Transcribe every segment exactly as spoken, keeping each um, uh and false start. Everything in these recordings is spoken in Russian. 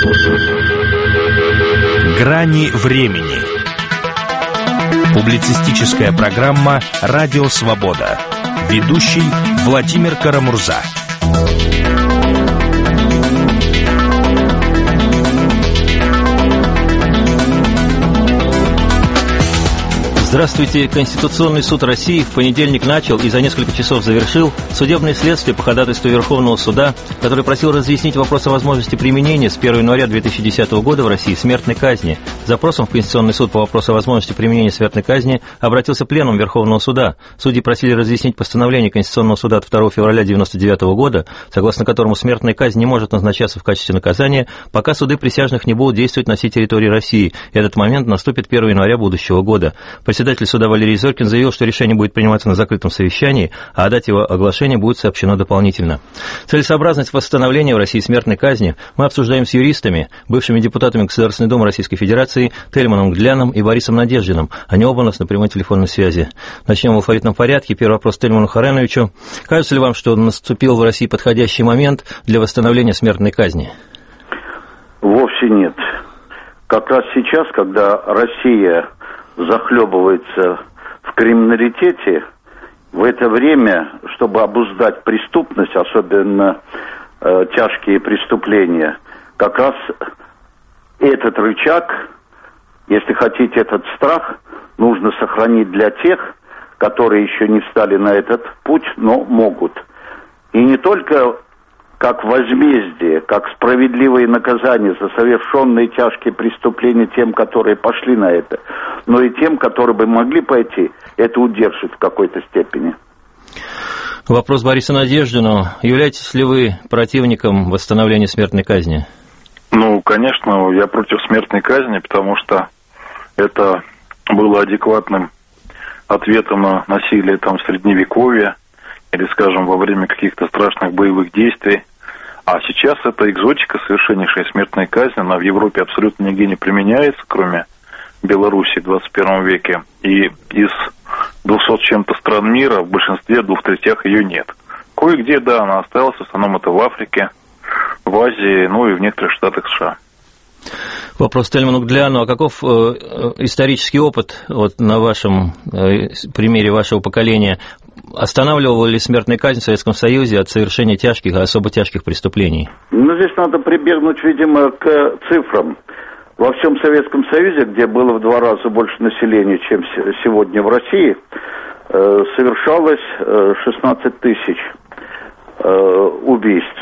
Грани времени. Публицистическая программа «Радио Свобода». Ведущий Владимир Карамурза. Здравствуйте. Конституционный суд России в понедельник начал и за несколько часов завершил судебное следствие по ходатайству Верховного суда, который просил разъяснить вопрос о возможности применения с первого января две тысячи десятого года в России смертной казни. С запросом в Конституционный суд по вопросу о возможности применения смертной казни обратился Пленум Верховного суда. Судьи просили разъяснить постановление Конституционного суда от второго февраля девяносто девятого года, согласно которому смертная казнь не может назначаться в качестве наказания, пока суды присяжных не будут действовать на всей территории России. И этот момент наступит первого января будущего года. Председатель суда Валерий Зорькин заявил, что решение будет приниматься на закрытом совещании, а о дате его оглашения будет сообщено дополнительно. Целесообразность восстановления в России смертной казни мы обсуждаем с юристами, бывшими депутатами Государственной Думы Российской Федерации Тельманом Гдляном и Борисом Надеждиным. Они оба у нас на прямой телефонной связи. Начнем в алфавитном порядке. Первый вопрос Тельману Хареновичу. Кажется ли вам, что наступил в России подходящий момент для восстановления смертной казни? Вовсе нет. Как раз сейчас, когда Россия захлебывается в криминалитете, в это время, чтобы обуздать преступность, особенно э, тяжкие преступления, как раз этот рычаг, если хотите, этот страх, нужно сохранить для тех, которые еще не встали на этот путь, но могут. И не только как возмездие, как справедливые наказания за совершенные тяжкие преступления тем, которые пошли на это, но и тем, которые бы могли пойти, это удержит в какой-то степени. Вопрос Борису Надеждину. Являетесь ли вы противником восстановления смертной казни? Ну, конечно, я против смертной казни, потому что это было адекватным ответом на насилие там в Средневековье или, скажем, во время каких-то страшных боевых действий. А сейчас это экзотика, совершеннейшая смертная казнь, она в Европе абсолютно нигде не применяется, кроме Беларуси в двадцать первом веке. И из двухсот с чем-то стран мира в большинстве, двух третях ее нет. Кое-где, да, она осталась, в основном это в Африке, в Азии, ну и в некоторых штатах США. Вопрос Тельману Гдляну. А каков э, исторический опыт вот, на вашем э, примере вашего поколения? Останавливала ли смертная казнь в Советском Союзе от совершения тяжких и особо тяжких преступлений? Ну, здесь надо прибегнуть, видимо, к цифрам. Во всем Советском Союзе, где было в два раза больше населения, чем сегодня в России, э, совершалось шестнадцать тысяч э, убийств,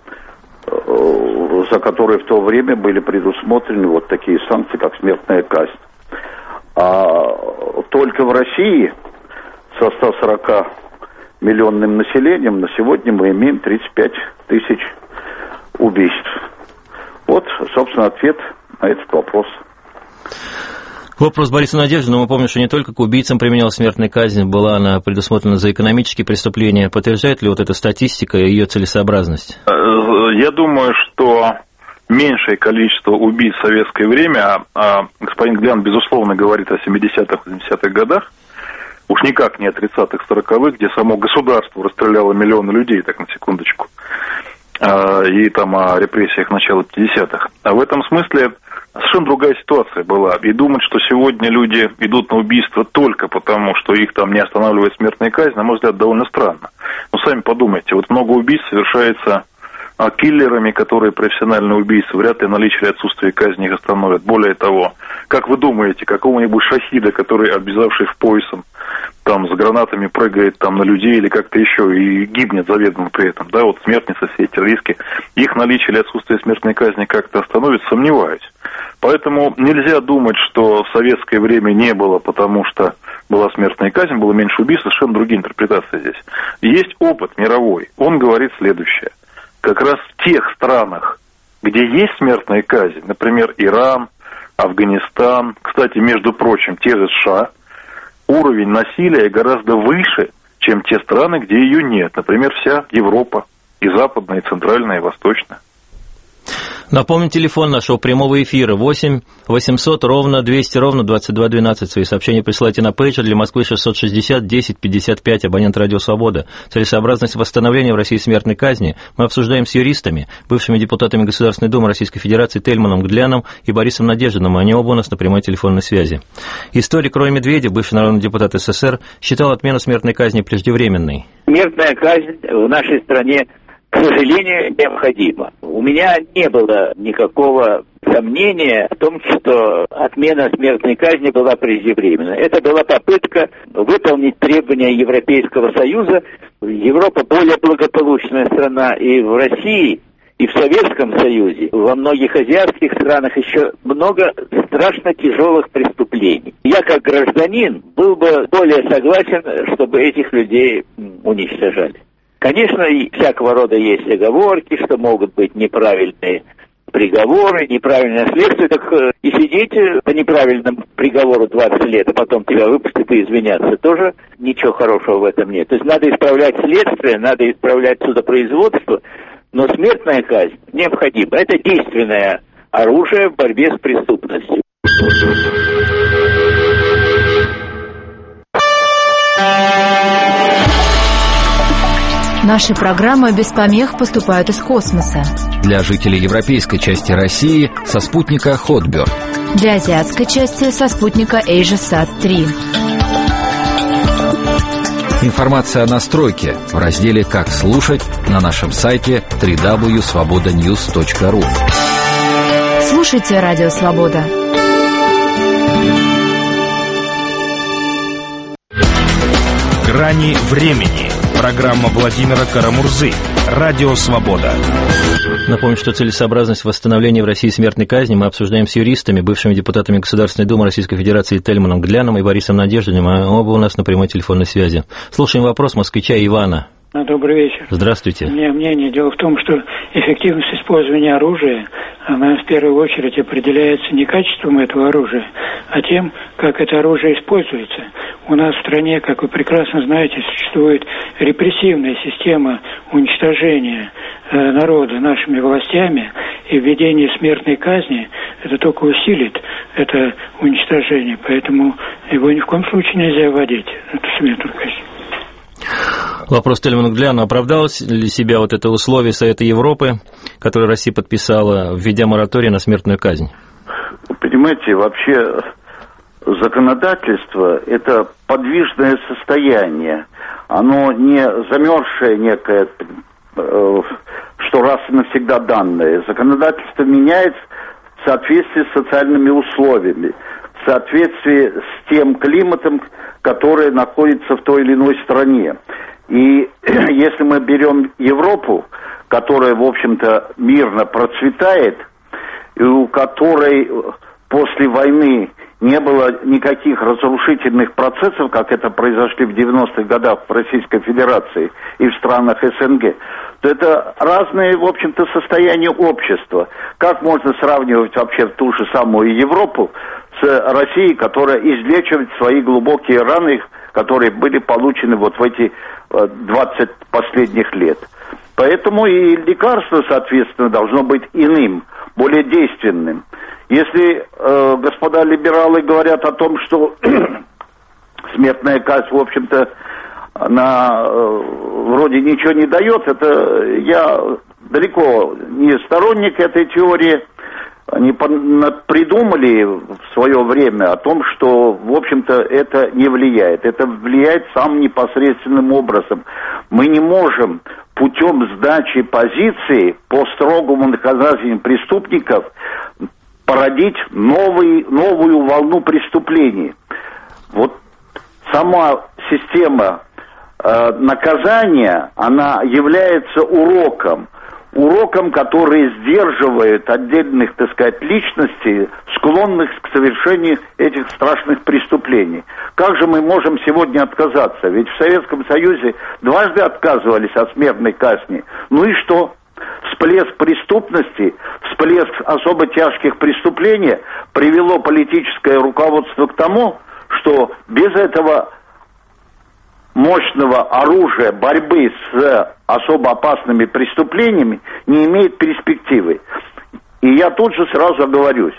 за которые в то время были предусмотрены вот такие санкции, как смертная казнь. А только в России со ста сорока миллионным населением на сегодня мы имеем тридцать пять тысяч убийств. Вот, собственно, ответ на этот вопрос. Вопрос Бориса Надеждина. Мы помним, что не только к убийцам применялась смертная казнь, была она предусмотрена за экономические преступления. Подтверждает ли вот эта статистика и ее целесообразность? Я думаю, что меньшее количество убийц в советское время, а господин Гдлян, безусловно, говорит о семидесятых, восьмидесятых годах, уж никак не о тридцатых, сороковых, где само государство расстреляло миллионы людей, так на секундочку, и там о репрессиях начала пятидесятых. А в этом смысле совершенно другая ситуация была. И думать, что сегодня люди идут на убийство только потому, что их там не останавливает смертная казнь, на мой взгляд, довольно странно. Но сами подумайте, вот много убийств совершается киллерами, которые профессиональные убийцы, вряд ли наличие или отсутствие казни их остановят. Более того, как вы думаете, какого-нибудь шахида, который, обвязавшись поясом, там с гранатами прыгает там на людей или как-то еще и гибнет заведомо при этом, да, вот смертницы, все эти риски, их наличие или отсутствие смертной казни как-то остановит, сомневаюсь. Поэтому нельзя думать, что в советское время не было, потому что была смертная казнь, было меньше убийств, совершенно другие интерпретации здесь. Есть опыт мировой, он говорит следующее. Как раз в тех странах, где есть смертная казнь, например, Иран, Афганистан, кстати, между прочим, те же США, уровень насилия гораздо выше, чем те страны, где ее нет. Например, вся Европа, и западная, и центральная, и восточная. Напомню, телефон нашего прямого эфира восемь восемьсот ровно двести ровно двадцать два двенадцать. Свои сообщения присылайте на пейджер для Москвы шестьсот шестьдесят десять пятьдесят пять, абонент Радио Свобода. Целесообразность восстановления в России смертной казни мы обсуждаем с юристами, бывшими депутатами Государственной Думы Российской Федерации Тельманом Гдляном и Борисом Надеждиным. Они оба у нас на прямой телефонной связи. Историк Рой Медведев, бывший народный депутат СССР, считал отмену смертной казни преждевременной. Смертная казнь в нашей стране, к сожалению, необходима. У меня не было никакого сомнения в том, что отмена смертной казни была преждевременна. Это была попытка выполнить требования Европейского Союза. Европа более благополучная страна, и в России, и в Советском Союзе, во многих азиатских странах еще много страшно тяжелых преступлений. Я, как гражданин, был бы более согласен, чтобы этих людей уничтожали. Конечно, и всякого рода есть оговорки, что могут быть неправильные приговоры, неправильное следствие, так и сидеть по неправильному приговору двадцать лет, а потом тебя выпустят и извиняться, тоже ничего хорошего в этом нет. То есть надо исправлять следствие, надо исправлять судопроизводство, но смертная казнь необходима. Это действенное оружие в борьбе с преступностью. Наши программы без помех поступают из космоса. Для жителей европейской части России со спутника Хотберт. Для азиатской части со спутника AsiaSat три. Информация о настройке в разделе «Как слушать» на нашем сайте дабл ю дабл ю дабл ю точка свобода ньюс точка ру. Слушайте Радио Свобода. «Грани времени». Программа Владимира Карамурзы. Радио Свобода. Напомню, что целесообразность восстановления в России смертной казни мы обсуждаем с юристами, бывшими депутатами Государственной Думы Российской Федерации Тельманом Гдляном и Борисом Надеждиным. Оба у нас на прямой телефонной связи. Слушаем вопрос москвича Ивана. Добрый вечер. Здравствуйте. У меня мнение. Дело в том, что эффективность использования оружия, она в первую очередь определяется не качеством этого оружия, а тем, как это оружие используется. У нас в стране, как вы прекрасно знаете, существует репрессивная система уничтожения э, народа нашими властями, и введение смертной казни это только усилит это уничтожение. Поэтому его ни в коем случае нельзя вводить, эту смертную казнь. Вопрос Тельману Гдляну. Оправдалось ли себя вот это условие Совета Европы, которое Россия подписала, введя мораторий на смертную казнь? Понимаете, вообще законодательство – это подвижное состояние. Оно не замерзшее некое, что раз и навсегда данное. Законодательство меняется в соответствии с социальными условиями, в соответствии с тем климатом, который находится в той или иной стране. И если мы берем Европу, которая, в общем-то, мирно процветает, и у которой после войны не было никаких разрушительных процессов, как это произошли в девяностых годах в Российской Федерации и в странах СНГ, то это разные, в общем-то, состояния общества. Как можно сравнивать вообще ту же самую Европу с Россией, которая излечивает свои глубокие раны, которые были получены вот в эти двадцать последних лет. Поэтому и лекарство, соответственно, должно быть иным, более действенным. Если э, господа либералы говорят о том, что смертная казнь, в общем-то, она э, вроде ничего не дает, это я далеко не сторонник этой теории. Они придумали в свое время о том, что, в общем-то, это не влияет. Это влияет самым непосредственным образом. Мы не можем путем сдачи позиции по строгому наказанию преступников породить новый, новую волну преступлений. Вот сама система э, наказания, она является уроком. уроком, который сдерживает отдельных, так сказать, личностей, склонных к совершению этих страшных преступлений. Как же мы можем сегодня отказаться? Ведь в Советском Союзе дважды отказывались от смертной казни. Ну и что? Всплеск преступности, всплеск особо тяжких преступлений привело политическое руководство к тому, что без этого мощного оружия борьбы с особо опасными преступлениями не имеет перспективы. И я тут же сразу оговорюсь.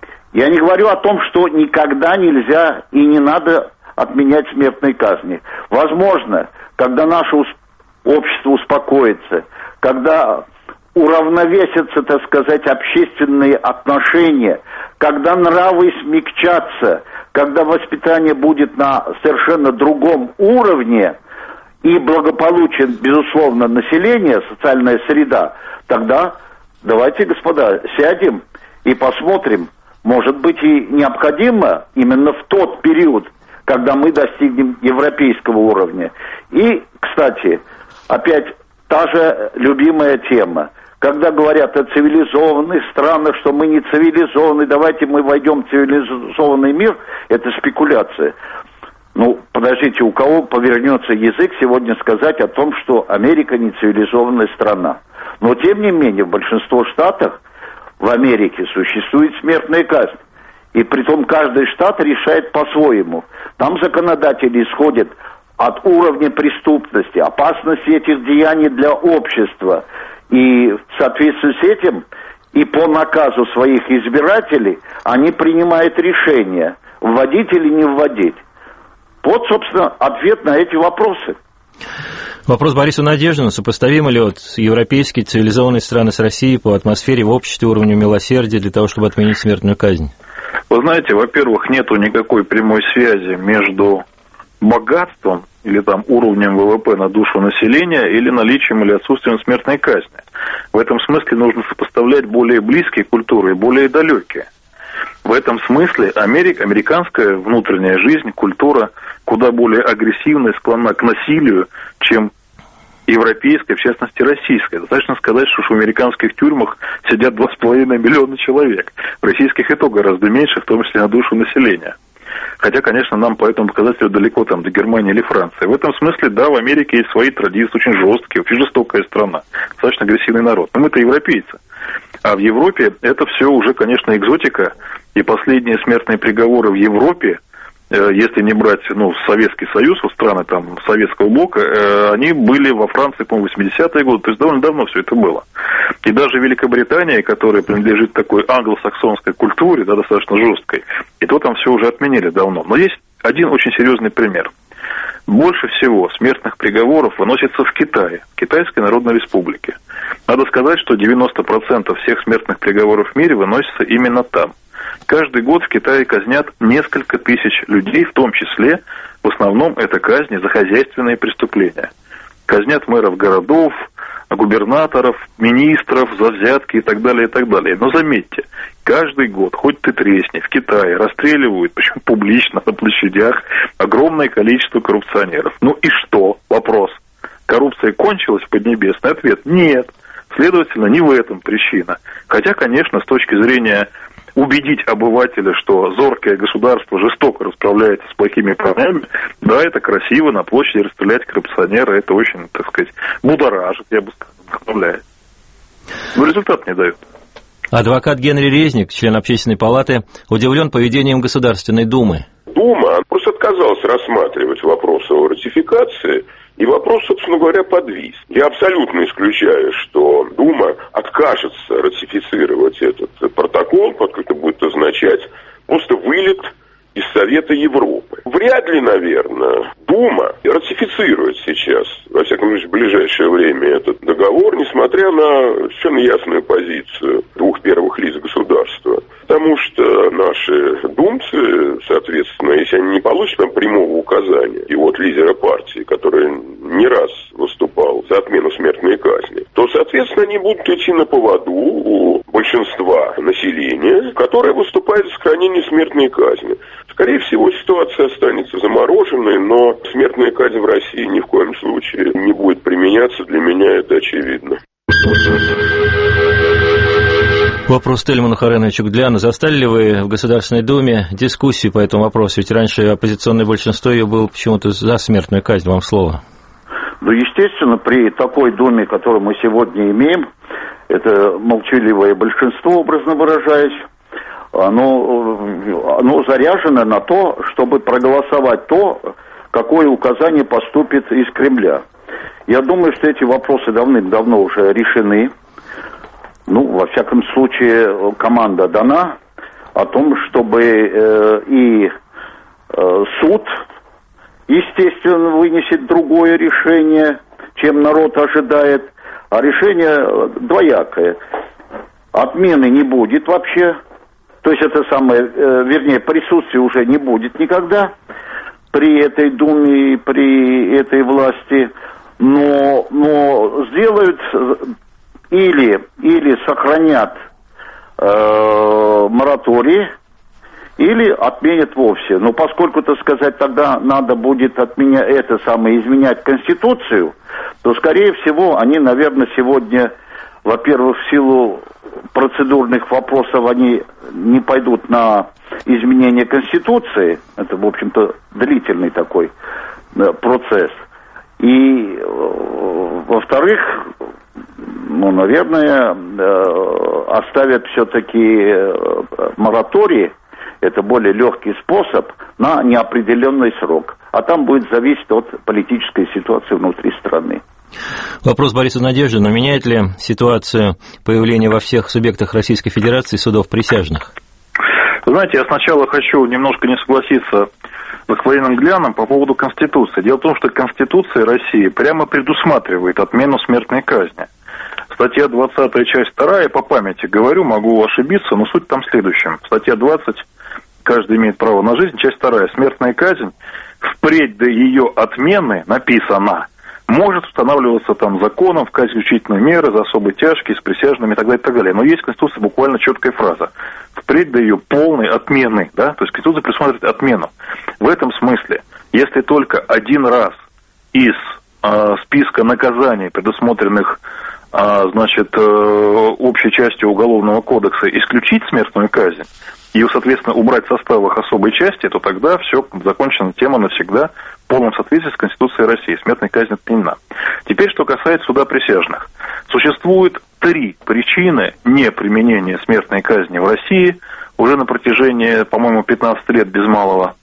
Я не говорю о том, что никогда нельзя и не надо отменять смертные казни. Возможно, когда наше общество успокоится, когда уравновесятся, так сказать, общественные отношения, когда нравы смягчатся, когда воспитание будет на совершенно другом уровне и благополучие, безусловно, населения, социальная среда, тогда давайте, господа, сядем и посмотрим. Может быть, и необходимо именно в тот период, когда мы достигнем европейского уровня. И, кстати, опять та же любимая тема. Когда говорят о цивилизованных странах, что мы не цивилизованные, давайте мы войдем в цивилизованный мир, это спекуляция. Ну, подождите, у кого повернется язык сегодня сказать о том, что Америка не цивилизованная страна? Но, тем не менее, в большинстве штатов в Америке существует смертная казнь. И притом каждый штат решает по-своему. Там законодатели исходят от уровня преступности, опасности этих деяний для общества. И в соответствии с этим и по наказу своих избирателей они принимают решение, вводить или не вводить. Вот, собственно, ответ на эти вопросы. Вопрос Борису Надеждину. Сопоставимы ли вот европейские цивилизованные страны с Россией по атмосфере в обществе, уровню милосердия для того, чтобы отменить смертную казнь? Вы знаете, во-первых, нету никакой прямой связи между богатством или там уровнем ВВП на душу населения или наличием или отсутствием смертной казни. В этом смысле нужно сопоставлять более близкие культуры и более далекие. В этом смысле Америка, американская внутренняя жизнь, культура куда более агрессивная, склонна к насилию, чем европейская, в частности российская. Достаточно сказать, что в американских тюрьмах сидят два с половиной миллиона человек. В российских и то гораздо меньше, в том числе на душу населения. Хотя, конечно, нам по этому показателю далеко там до Германии или Франции. В этом смысле, да, в Америке есть свои традиции, очень жесткие, очень жестокая страна, достаточно агрессивный народ. Но мы-то европейцы. А в Европе это все уже, конечно, экзотика. И последние смертные приговоры в Европе, если не брать, ну, Советский Союз, вот страны там Советского блока, они были во Франции, по-моему, в восьмидесятые годы, то есть довольно давно все это было. И даже Великобритания, которая принадлежит такой англосаксонской культуре, да, достаточно жесткой, и то там все уже отменили давно. Но есть один очень серьезный пример. Больше всего смертных приговоров выносится в Китае, Китайской Народной Республике. Надо сказать, что девяносто процентов всех смертных приговоров в мире выносятся именно там. Каждый год в Китае казнят несколько тысяч людей, в том числе, в основном, это казни за хозяйственные преступления. Казнят мэров городов, губернаторов, министров за взятки и так далее, и так далее. Но заметьте, каждый год, хоть ты тресни, в Китае расстреливают, причем публично, на площадях, огромное количество коррупционеров. Ну и что? Вопрос. Коррупция кончилась в Поднебесной? Ответ – нет. Следовательно, не в этом причина. Хотя, конечно, с точки зрения убедить обывателя, что зоркое государство жестоко расправляется с плохими парнями, да, это красиво, на площади расстрелять коррупционера, это очень, так сказать, будоражит, я бы сказал, вдохновляет. Но результат не дает. Адвокат Генри Резник, член Общественной палаты, удивлен поведением Государственной Думы. Дума просто отказалась рассматривать вопросы о ратификации, и вопрос, собственно говоря, подвис. Я абсолютно исключаю, что Дума откажется ратифицировать этот протокол, поскольку это будет означать просто вылет из Совета Европы. Вряд ли, наверное, Дума ратифицирует сейчас, во всяком случае, в ближайшее время этот договор, несмотря на совершенно ясную позицию двух первых лиц государства. Потому что наши думцы, соответственно, если они не получат там прямого указания, и вот лидера партии, который не раз выступал за отмену смертной казни, то, соответственно, они будут идти на поводу у большинства населения, которое выступает за сохранение смертной казни. Скорее всего, ситуация останется замороженной, но смертная казнь в России ни в коем случае не будет применяться. Для меня это очевидно. Вопрос Тельману Хареновичу Гдляну. Застали ли вы в Государственной Думе дискуссию по этому вопросу? Ведь раньше оппозиционное большинство ее было почему-то за смертную казнь. Вам слово. Ну, естественно, при такой Думе, которую мы сегодня имеем, это молчаливое большинство, образно выражаясь, оно, оно заряжено на то, чтобы проголосовать то, какое указание поступит из Кремля. Я думаю, что эти вопросы давным-давно уже решены. Ну, во всяком случае, команда дана о том, чтобы э, и э, суд, естественно, вынесет другое решение, чем народ ожидает, а решение двоякое. Отмены не будет вообще, то есть это самое, э, вернее, присутствия уже не будет никогда при этой Думе и при этой власти, но, но сделают или, или сохранят э, мораторий, или отменят вовсе. Но поскольку, так сказать, тогда надо будет отменять это самое, изменять Конституцию, то, скорее всего, они, наверное, сегодня, во-первых, в силу процедурных вопросов, они не пойдут на изменение Конституции. Это, в общем-то, длительный такой процесс. И, во-вторых, ну, наверное, оставят все-таки мораторий. Это более легкий способ на неопределенный срок. А там будет зависеть от политической ситуации внутри страны. Вопрос Бориса Надеждина. Меняет ли ситуацию появления во всех субъектах Российской Федерации судов присяжных? Знаете, я сначала хочу немножко не согласиться с господином Гляном по поводу Конституции. Дело в том, что Конституция России прямо предусматривает отмену смертной казни. Статья двадцатая, часть вторая, по памяти говорю, могу ошибиться, но суть там в следующем. Статья двадцать, каждый имеет право на жизнь, часть вторая, смертная казнь, впредь до ее отмены, написано, может устанавливаться там законом в качестве исключительной меры за особо тяжкие, с присяжными и так далее, и так далее. Но есть в Конституции буквально четкая фраза. Впредь до ее полной отмены, да, то есть Конституция предусматривает отмену. В этом смысле, если только один раз из э, списка наказаний, предусмотренных э, значит, э, общей частью Уголовного кодекса, исключить смертную казнь, и, соответственно, убрать в составах особой части, то тогда все, закончена тема навсегда в полном соответствии с Конституцией России. Смертная казнь отменена. Теперь, что касается суда присяжных. Существует три причины неприменения смертной казни в России уже на протяжении, по-моему, пятнадцать лет без малого.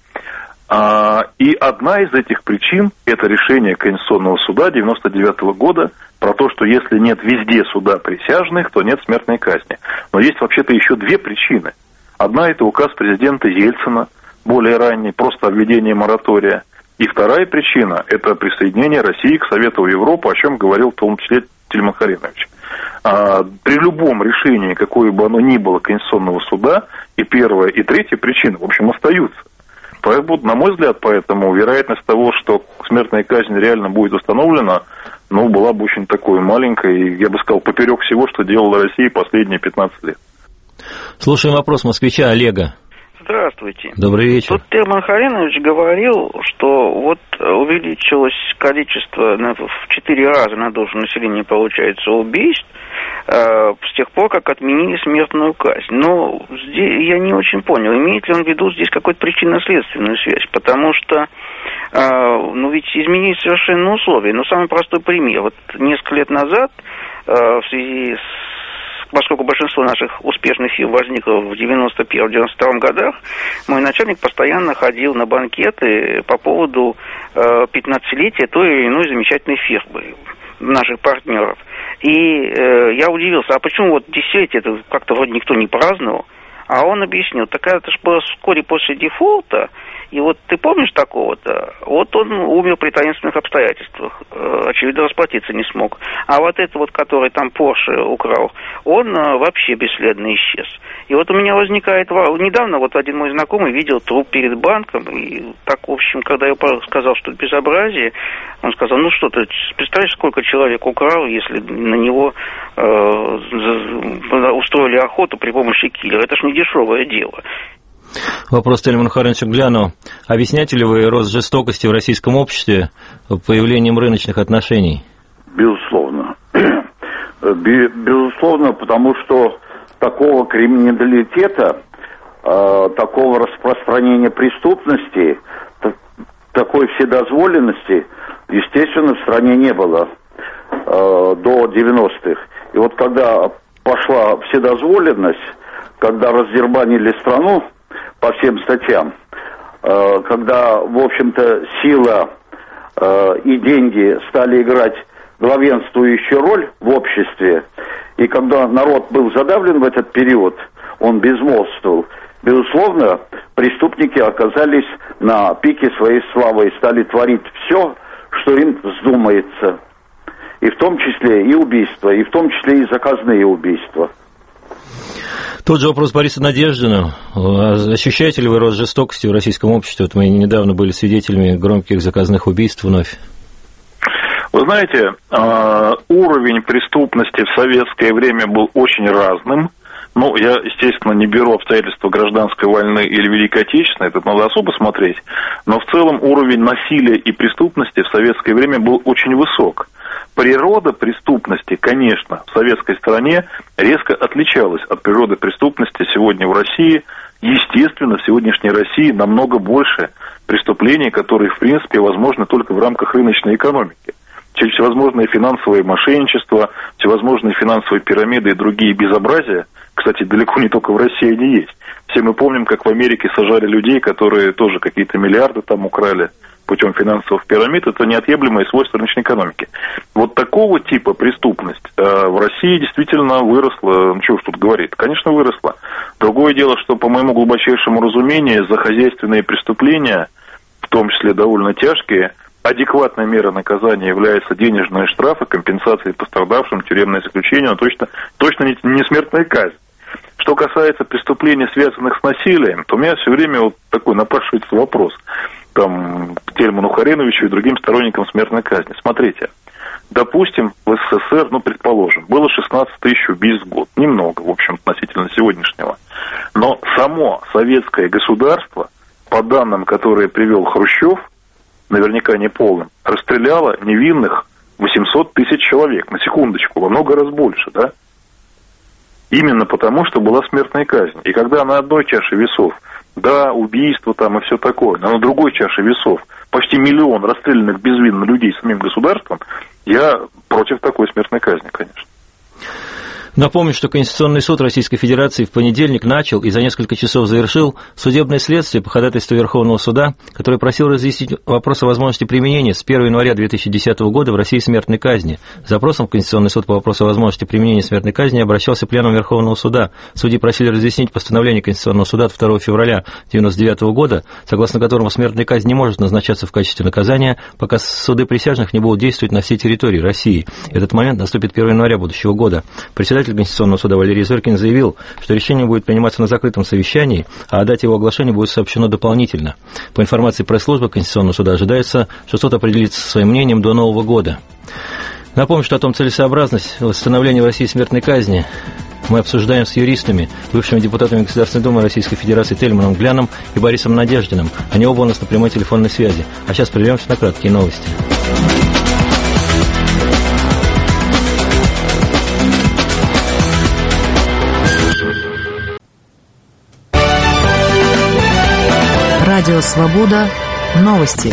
И одна из этих причин – это решение Конституционного суда девяносто девятого года про то, что если нет везде суда присяжных, то нет смертной казни. Но есть вообще-то еще две причины. Одна – это указ президента Ельцина, более ранний, просто о введении моратория. И вторая причина – это присоединение России к Совету Европы, о чем говорил в том числе Тельман Харенович. А, при любом решении, какое бы оно ни было, Конституционного суда, и первая, и третья причина, в общем, остаются. Поэтому, на мой взгляд, поэтому вероятность того, что смертная казнь реально будет установлена, ну, была бы очень такой маленькой, и, я бы сказал, поперек всего, что делала Россия последние пятнадцать лет. Слушаем вопрос москвича Олега. Здравствуйте. Добрый вечер. Тут Тельман Харенович говорил, что вот увеличилось количество, в четыре раза на душу населения, получается, убийств э, с тех пор, как отменили смертную казнь. Но здесь я не очень понял, имеет ли он в виду здесь какую-то причинно-следственную связь, потому что, э, ну ведь изменились совершенно условия. Ну, самый простой пример. Вот несколько лет назад э, в связи с поскольку большинство наших успешных фирм возникло в девяносто первом — девяносто втором годах, мой начальник постоянно ходил на банкеты по поводу э, пятнадцатилетия той или иной замечательной фирмы, наших партнеров. И э, я удивился, а почему вот десятилетие это как-то вроде никто не праздновал? А он объяснил, так это же было вскоре после дефолта, и вот ты помнишь такого-то? Вот он умер при таинственных обстоятельствах, очевидно, расплатиться не смог. А вот это вот, который там Порше украл, он вообще бесследно исчез. И вот у меня возникает... Недавно вот один мой знакомый видел труп перед банком, и так, в общем, когда я сказал, что это безобразие, он сказал, ну что ты, представляешь, сколько человек украл, если на него э, устроили охоту при помощи киллера? Это ж не дешевое дело. Вопрос Тельману Хареновичу Гляну. Объясняете ли вы рост жестокости в российском обществе появлением рыночных отношений? Безусловно. Безусловно, потому что такого криминалитета, такого распространения преступности, такой вседозволенности, естественно, в стране не было до девяностых. И вот когда пошла вседозволенность, когда раздербанили страну по всем статьям, когда, в общем-то, сила и деньги стали играть главенствующую роль в обществе, И когда народ был задавлен в этот период, он безмолвствовал. Безусловно, преступники оказались на пике своей славы и стали творить все, что им вздумается. И в том числе и убийства, и в том числе и заказные убийства. Тот же вопрос Бориса Надеждина. Ощущаете ли вы рост жестокости в российском обществе? Вот мы недавно были свидетелями громких заказных убийств вновь. Вы знаете, уровень преступности в советское время был очень разным. Ну, я, естественно, не беру обстоятельства гражданской войны или Великой Отечественной, это надо особо смотреть, но в целом уровень насилия и преступности в советское время был очень высок. Природа преступности, конечно, в советской стране резко отличалась от природы преступности сегодня в России. Естественно, в сегодняшней России намного больше преступлений, которые, в принципе, возможны только в рамках рыночной экономики. Всевозможные финансовые мошенничества, всевозможные финансовые пирамиды и другие безобразия, кстати, далеко не только в России они есть. Все мы помним, как в Америке сажали людей, которые тоже какие-то миллиарды там украли путем финансовых пирамид. Это неотъемлемое свойство рыночной экономики. Вот такого типа преступность э, в России действительно выросла. Ну, что уж тут говорить, конечно, выросла. Другое дело, что, по моему глубочайшему разумению, за хозяйственные преступления, в том числе довольно тяжкие, адекватной мерой наказания являются денежные штрафы, компенсации пострадавшим, тюремное заключение, но точно, точно не, не смертная казнь. Что касается преступлений, связанных с насилием, то у меня все время вот такой напрашивается вопрос там, к Тельману Хареновичу и другим сторонникам смертной казни. Смотрите, допустим, в СССР, ну, предположим, было шестнадцать тысяч убийств в год. Немного, в общем, относительно сегодняшнего. Но само советское государство, по данным, которые привел Хрущев, наверняка не полным, расстреляло невинных восемьсот тысяч человек. На секундочку, во много раз больше, да? Именно потому, что была смертная казнь. И когда на одной чаше весов, да, убийство там и все такое, но на другой чаше весов почти миллион расстрелянных безвинно людей самим государством, я против такой смертной казни, конечно. Напомню, что Конституционный суд Российской Федерации в понедельник начал и за несколько часов завершил судебное следствие по ходатайству Верховного суда, который просил разъяснить вопрос о возможности применения с первого января две тысячи десятого года в России смертной казни. С запросом в Конституционный суд по вопросу о возможности применения смертной казни обращался Пленум Верховного суда. Судьи просили разъяснить постановление Конституционного суда от второго февраля девяносто девятого года, согласно которому смертная казнь не может назначаться в качестве наказания, пока суды присяжных не будут действовать на всей территории России. Этот момент наступит первого января будущего года. Председатель Конституционного суда Валерий Зорькин заявил, что решение будет приниматься на закрытом совещании, а о дате его оглашения будет сообщено дополнительно. По информации пресс-службы Конституционного суда ожидается, что суд определится со своим мнением до Нового года. Напомню, что о том, целесообразность восстановления в России смертной казни мы обсуждаем с юристами, бывшими депутатами Государственной Думы Российской Федерации Тельманом Гляном и Борисом Надеждиным. Они оба у нас на прямой телефонной связи. А сейчас прервемся на краткие новости. Радио «Свобода». Новости.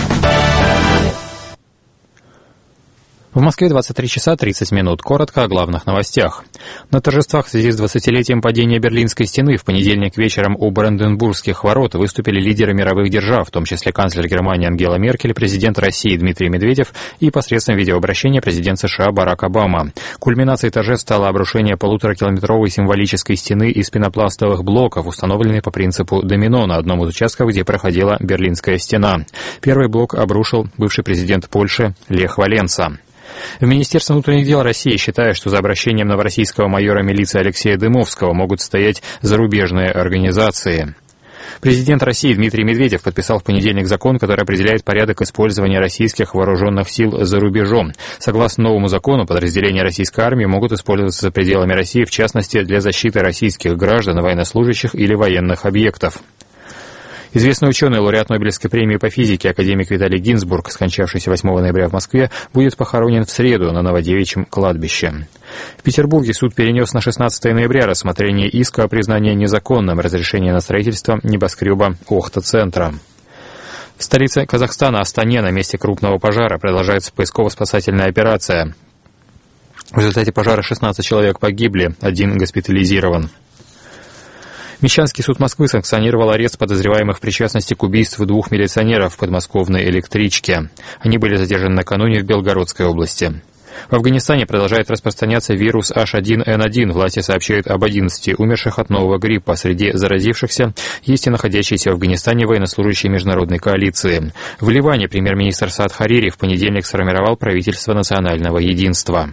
В Москве двадцать три часа тридцать минут. Коротко о главных новостях. На торжествах в связи с двадцатилетием падения Берлинской стены в понедельник вечером у Бранденбургских ворот выступили лидеры мировых держав, в том числе канцлер Германии Ангела Меркель, президент России Дмитрий Медведев и посредством видеообращения президент США Барак Обама. Кульминацией торжеств стало обрушение полуторакилометровой символической стены из пенопластовых блоков, установленной по принципу домино на одном из участков, где проходила Берлинская стена. Первый блок обрушил бывший президент Польши Лех Валенса. В Министерстве внутренних дел России считают, что за обращением новороссийского майора милиции Алексея Дымовского могут стоять зарубежные организации. Президент России Дмитрий Медведев подписал в понедельник закон, который определяет порядок использования российских вооруженных сил за рубежом. Согласно новому закону, подразделения российской армии могут использоваться за пределами России, в частности, для защиты российских граждан, военнослужащих или военных объектов. Известный ученый, лауреат Нобелевской премии по физике, академик Виталий Гинзбург, скончавшийся восьмого ноября в Москве, будет похоронен в среду на Новодевичьем кладбище. В Петербурге суд перенес на шестнадцатое ноября рассмотрение иска о признании незаконным разрешения на строительство небоскреба Охта-центра. В столице Казахстана, Астане, на месте крупного пожара продолжается поисково-спасательная операция. В результате пожара шестнадцать человек погибли, один госпитализирован. Мещанский суд Москвы санкционировал арест подозреваемых в причастности к убийству двух милиционеров в подмосковной электричке. Они были задержаны накануне в Белгородской области. В Афганистане продолжает распространяться вирус эйч один эн один. Власти сообщают об одиннадцати умерших от нового гриппа. Среди заразившихся есть и находящиеся в Афганистане военнослужащие международной коалиции. В Ливане премьер-министр Саад Харири в понедельник сформировал правительство национального единства.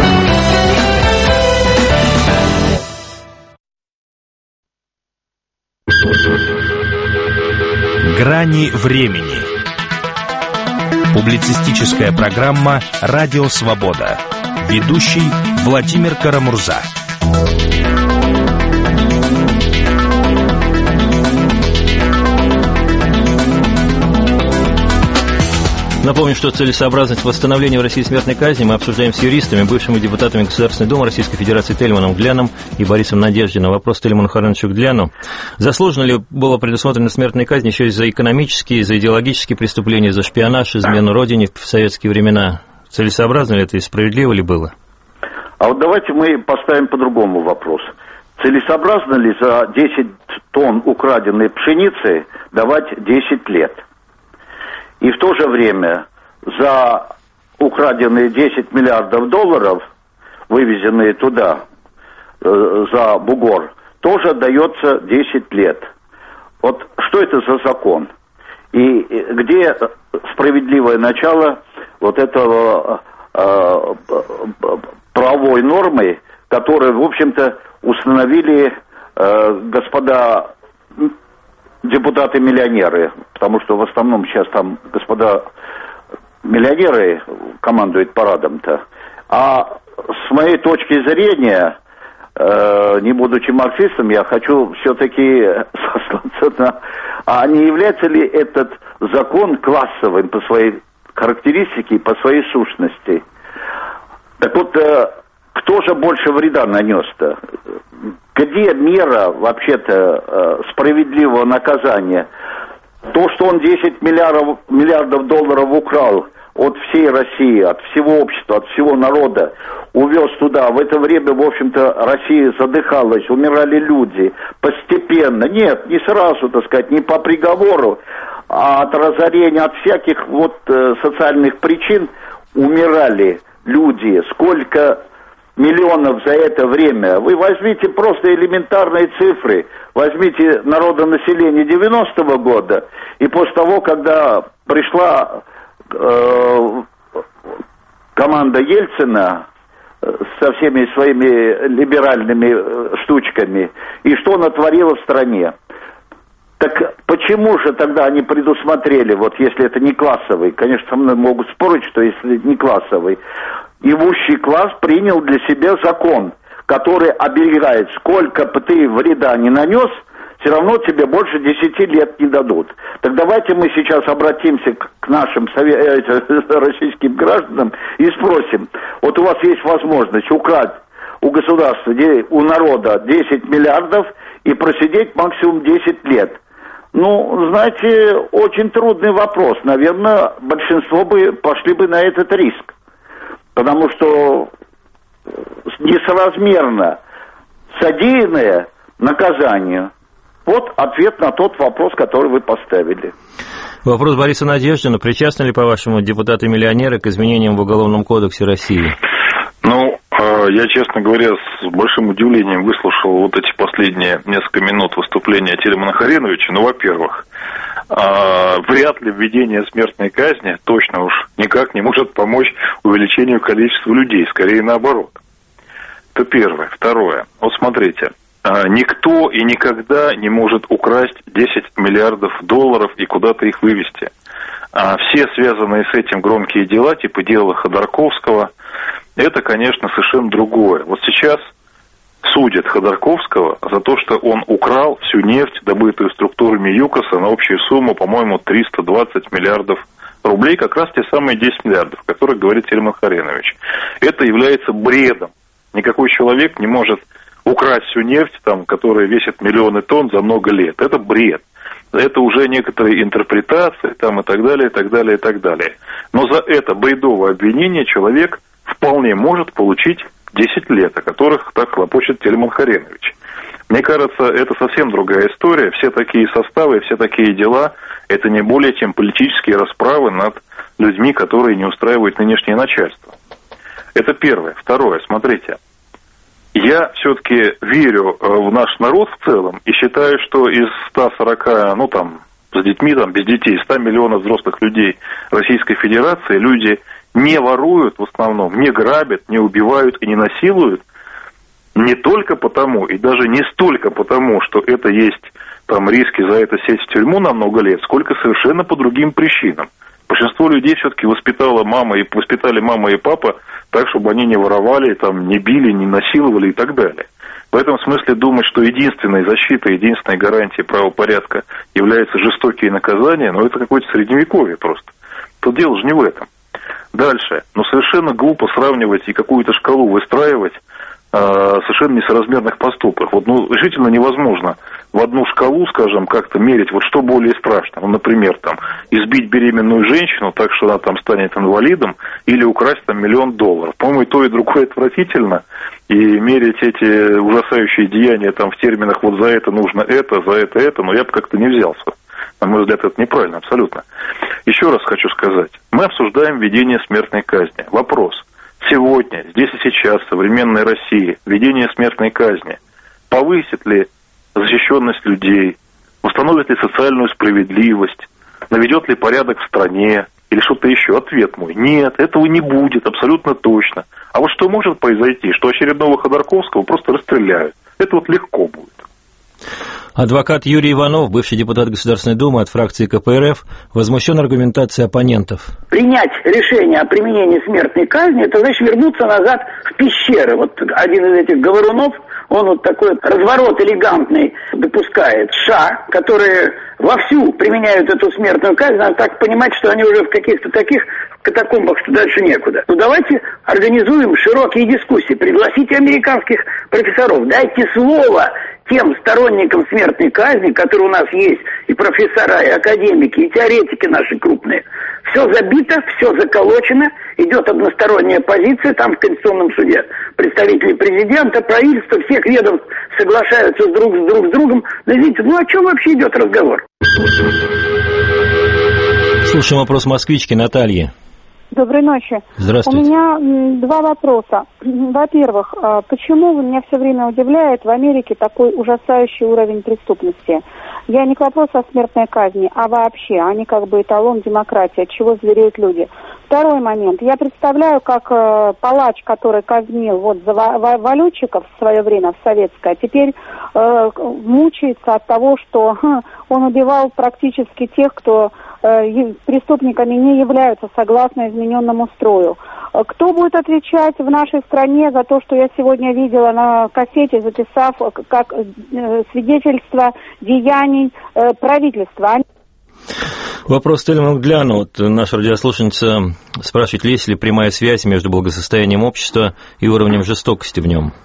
Грани времени. Публицистическая программа «Радио Свобода». Ведущий Владимир Карамурза. Напомню, что целесообразность восстановления в России смертной казни мы обсуждаем с юристами, бывшими депутатами Государственной Думы Российской Федерации Тельманом Гляном и Борисом Надеждиным. Вопрос Тельману Харановичу Гляну. Заслуженно ли было предусмотрено смертной казнь еще и за экономические, за идеологические преступления, за шпионаж, измену Родине в советские времена? Целесообразно ли это и справедливо ли было? А вот давайте мы поставим по-другому вопрос. Целесообразно ли за десять тонн украденной пшеницы давать десять лет? И в то же время за украденные десять миллиардов долларов, вывезенные туда, э, за бугор, тоже дается десять лет. Вот что это за закон? И где справедливое начало вот этого э, правовой нормы, которую, в общем-то, установили э, господа депутаты-миллионеры, потому что в основном сейчас там господа миллионеры командуют парадом-то. А с моей точки зрения, э, не будучи марксистом, я хочу все-таки сослаться на... А не является ли этот закон классовым по своей характеристике и по своей сущности? Так вот, э, кто же больше вреда нанес-то? Где мера, вообще-то, справедливого наказания? То, что он десять миллиардов, миллиардов долларов украл от всей России, от всего общества, от всего народа, увез туда. В это время, в общем-то, Россия задыхалась, умирали люди постепенно. Нет, не сразу, так сказать, не по приговору, а от разорения, от всяких вот социальных причин умирали люди. Сколько миллионов за это время. Вы возьмите просто элементарные цифры. Возьмите народонаселение девяностого года, и после того, когда пришла э, команда Ельцина со всеми своими либеральными штучками, и что натворила в стране. Так почему же тогда они предусмотрели, вот если это не классовый, конечно, со мной могут спорить, что если не классовый, имущий класс принял для себя закон, который оберегает, сколько бы ты вреда не нанес, все равно тебе больше десяти лет не дадут. Так давайте мы сейчас обратимся к, к нашим сове- российским гражданам и спросим, вот у вас есть возможность украсть у государства, у народа десять миллиардов и просидеть максимум десять лет. Ну, знаете, очень трудный вопрос. Наверное, большинство бы пошли бы на этот риск. Потому что несоразмерно содеянное наказанию. Вот ответ на тот вопрос, который вы поставили. Вопрос Бориса Надеждина. Причастны ли, по-вашему, депутаты-миллионеры к изменениям в Уголовном кодексе России? Ну, я, честно говоря, с большим удивлением выслушал вот эти последние несколько минут выступления Тельмана Хареновича. Ну, во-первых, вряд ли введение смертной казни точно уж никак не может помочь увеличению количества людей, скорее наоборот. Это первое. Второе. Вот смотрите, никто и никогда не может украсть десять миллиардов долларов и куда-то их вывести. Все связанные с этим громкие дела, типа дела Ходорковского, это, конечно, совершенно другое. Вот сейчас судят Ходорковского за то, что он украл всю нефть, добытую структурами ЮКОСа, на общую сумму, по-моему, триста двадцать миллиардов рублей, как раз те самые десять миллиардов, о которых говорит Тельман Харенович. Это является бредом. Никакой человек не может украсть всю нефть, там, которая весит миллионы тонн за много лет. Это бред. Это уже некоторые интерпретации, там, и так далее, и так далее, и так далее. Но за это бредовое обвинение человек вполне может получить десять лет, о которых так хлопочет Тельман Харенович. Мне кажется, это совсем другая история. Все такие составы, все такие дела, это не более чем политические расправы над людьми, которые не устраивают нынешнее начальство. Это первое. Второе, смотрите. Я все-таки верю в наш народ в целом и считаю, что из ста сорока, ну там, с детьми, там, без детей, ста миллионов взрослых людей Российской Федерации, люди не воруют в основном, не грабят, не убивают и не насилуют не только потому, и даже не столько потому, что это есть там риски за это сесть в тюрьму на много лет, сколько совершенно по другим причинам. Большинство людей все-таки воспитала мама и воспитали мама и папа так, чтобы они не воровали, там, не били, не насиловали и так далее. В этом смысле думать, что единственной защитой, единственной гарантией правопорядка являются жестокие наказания, ну это какое-то средневековье просто. Тут дело же не в этом. Дальше. Ну совершенно глупо сравнивать и какую-то шкалу выстраивать э, совершенно несоразмерных поступков. Вот, ну, решительно невозможно в одну шкалу, скажем, как-то мерить, вот что более страшно. Ну, например, там, избить беременную женщину так, что она там станет инвалидом, или украсть там миллион долларов. По-моему, и то, и другое отвратительно. И мерить эти ужасающие деяния там в терминах вот за это нужно это, за это это, но я бы как-то не взялся. На мой взгляд, это неправильно, абсолютно. Еще раз хочу сказать. Мы обсуждаем введение смертной казни. Вопрос. Сегодня, здесь и сейчас, в современной России, введение смертной казни повысит ли защищенность людей, установит ли социальную справедливость, наведет ли порядок в стране или что-то еще? Ответ мой. Нет, этого не будет, абсолютно точно. А вот что может произойти? Что очередного Ходорковского просто расстреляют. Это вот легко будет. Адвокат Юрий Иванов, бывший депутат Государственной Думы от фракции ка пэ эр эф, возмущен аргументацией оппонентов. Принять решение о применении смертной казни, это значит вернуться назад в пещеры. Вот один из этих говорунов, он вот такой разворот элегантный допускает. США, которые вовсю применяют эту смертную казнь, надо так понимать, что они уже в каких-то таких катакомбах, что дальше некуда. Ну давайте организуем широкие дискуссии, пригласите американских профессоров, дайте слово тем сторонникам смертной казни, которые у нас есть, и профессора, и академики, и теоретики наши крупные. Все забито, все заколочено, идет односторонняя позиция, там в Конституционном суде представители президента, правительства, всех ведомств соглашаются друг с друг с другом. Но видите, ну о чем вообще идет разговор? Слушаем вопрос москвички Натальи. Доброй ночи. Здравствуйте. У меня два вопроса. Во-первых, почему меня все время удивляет в Америке такой ужасающий уровень преступности? Я не к вопросу о смертной казни, а вообще. Они как бы эталон демократии, от чего звереют люди. Второй момент. Я представляю, как э, палач, который казнил вот за валютчиков в свое время, в советское, теперь э, мучается от того, что э, он убивал практически тех, кто э, преступниками не являются, согласно измененному строю. Кто будет отвечать в нашей стране за то, что я сегодня видела на кассете, записав как э, свидетельство деяний э, правительства? Вопрос Тельман Гляну. Вот наша радиослушательница спрашивает, есть ли прямая связь между благосостоянием общества и уровнем жестокости в нем?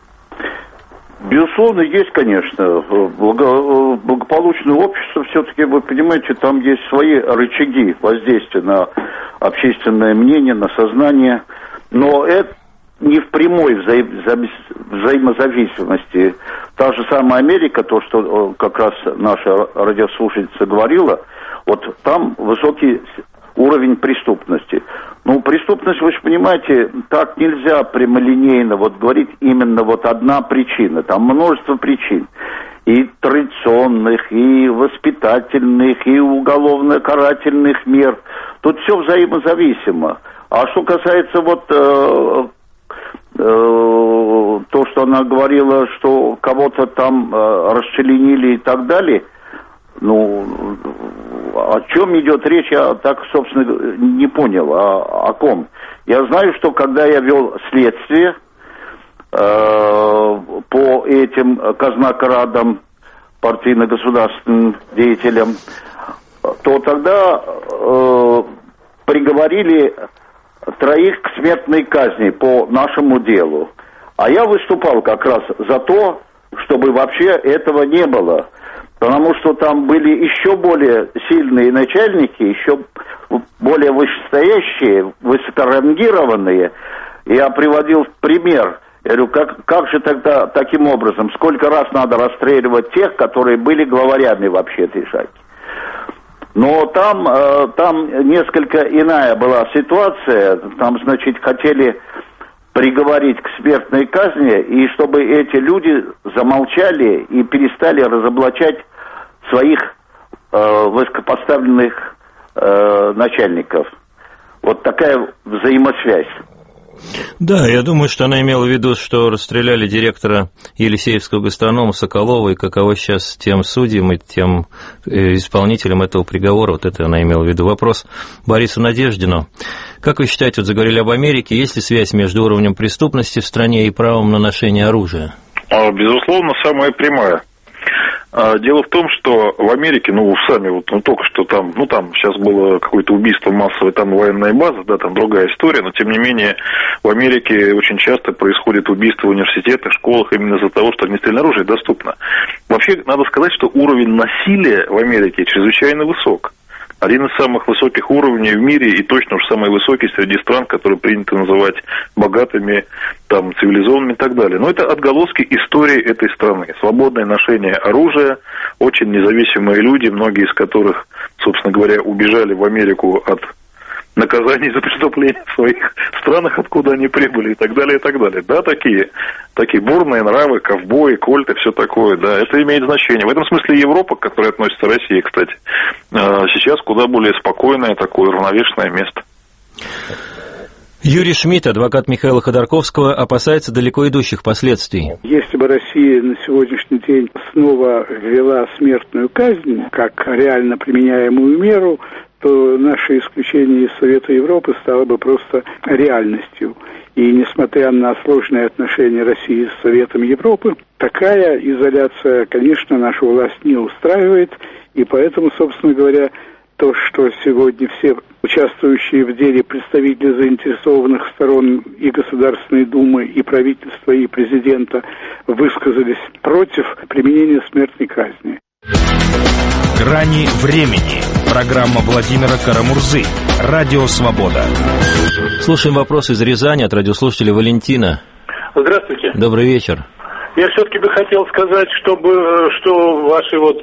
Безусловно, есть, конечно. Благо, благополучное общество, все-таки, вы понимаете, там есть свои рычаги воздействия на общественное мнение, на сознание. Но это не в прямой взаим, взаимозависимости. Та же самая Америка, то, что как раз наша радиослушательница говорила, вот там высокий уровень преступности. Ну, преступность, вы же понимаете, так нельзя прямолинейно вот говорить именно вот одна причина. Там множество причин. И традиционных, и воспитательных, и уголовно-карательных мер. Тут все взаимозависимо. А что касается вот э, э, то, что она говорила, что кого-то там э, расчленили и так далее, ну, о чем идет речь, я так, собственно, не понял, о, о ком. Я знаю, что когда я вел следствие э, по этим казнокрадам, партийно-государственным деятелям, то тогда э, приговорили троих к смертной казни по нашему делу. А я выступал как раз за то, чтобы вообще этого не было. Потому что там были еще более сильные начальники, еще более вышестоящие, высокорангированные. Я приводил в пример. Я говорю, как, как же тогда таким образом? Сколько раз надо расстреливать тех, которые были главарями вообще этой шайки? Но там, э, там несколько иная была ситуация. Там, значит, хотели приговорить к смертной казни, и чтобы эти люди замолчали и перестали разоблачать своих э, высокопоставленных э, начальников. Вот такая взаимосвязь. Да, я думаю, что она имела в виду, что расстреляли директора Елисеевского гастронома Соколова, и каково сейчас тем судьям и тем исполнителям этого приговора, вот это она имела в виду. Вопрос Борису Надеждину. Как вы считаете, вот заговорили об Америке, есть ли связь между уровнем преступности в стране и правом на ношение оружия? Безусловно, самая прямая. Дело в том, что в Америке, ну, сами вот ну, только что там, ну, там сейчас было какое-то убийство массовое, там военная база, да, там другая история, но, тем не менее, в Америке очень часто происходит убийство в университетах, школах именно из-за того, что огнестрельное оружие доступно. Вообще, надо сказать, что уровень насилия в Америке чрезвычайно высок. Один из самых высоких уровней в мире, и точно уж самый высокий среди стран, которые принято называть богатыми, там, цивилизованными и так далее. Но это отголоски истории этой страны. Свободное ношение оружия, очень независимые люди, многие из которых, собственно говоря, убежали в Америку от наказаний за преступления в своих странах, откуда они прибыли, и так далее, и так далее. Да, такие, такие бурные нравы, ковбои, кольты, все такое, да, это имеет значение. В этом смысле Европа, к которой относится Россия, кстати, сейчас куда более спокойное, такое равновешенное место. Юрий Шмидт, адвокат Михаила Ходорковского, опасается далеко идущих последствий. Если бы Россия на сегодняшний день снова ввела смертную казнь как реально применяемую меру, то наше исключение из Совета Европы стало бы просто реальностью. И несмотря на сложные отношения России с Советом Европы, такая изоляция, конечно, нашу власть не устраивает. И поэтому, собственно говоря, то, что сегодня все участвующие в деле представители заинтересованных сторон и Государственной Думы, и правительства, и президента высказались против применения смертной казни. «Грани времени». Программа Владимира Карамурзы. Радио «Свобода». Слушаем вопрос из Рязани от радиослушателя Валентина. Здравствуйте. Добрый вечер. Я все-таки бы хотел сказать, чтобы, что ваши вот